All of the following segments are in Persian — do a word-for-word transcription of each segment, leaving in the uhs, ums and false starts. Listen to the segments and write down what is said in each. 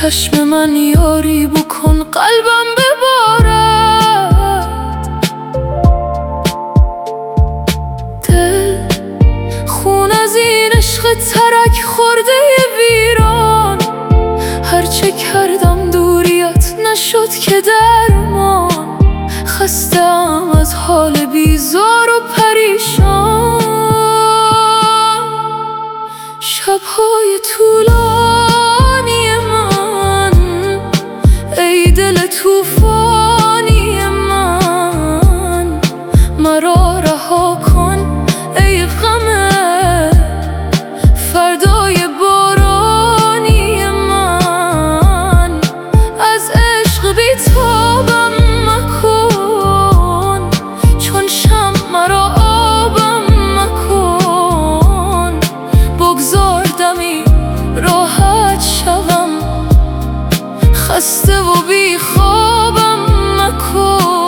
چشم من یاری بکن قلبم ببارد. دل خون از این عشق ترک خورده ویران، هرچه کردم دوریت نشد که درمان. خستم از حال بیزار و پریشان، شبهای طولانی من، ای دل طوفانی من. مرا رها کن ای غم فردای بارانی من. از عشق بیتابم مکن، چون شمع مرا آبم مکن. بگذار دمی راحت شوم، خسته و بی خوابم مکن.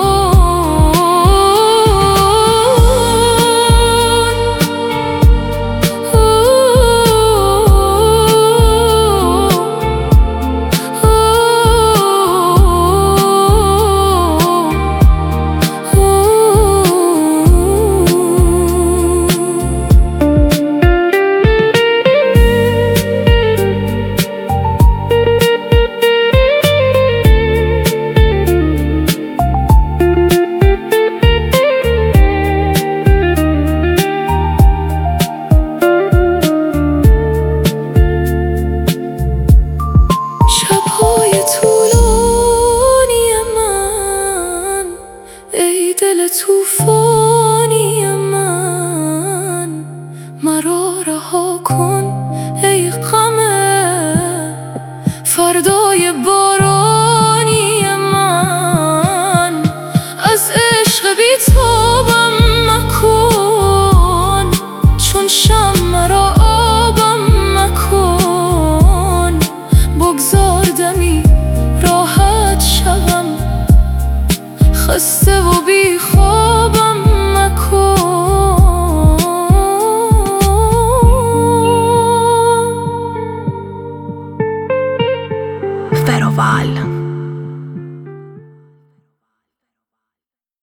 دل طوفانی من، مرا رها کن ای غم فردای بارانی من. از عشق بیتابم مکن، چون شمع مرا آبم مکن. بگذار دمی راحت شوم، خسته و بی خوابم مکن. Feroval.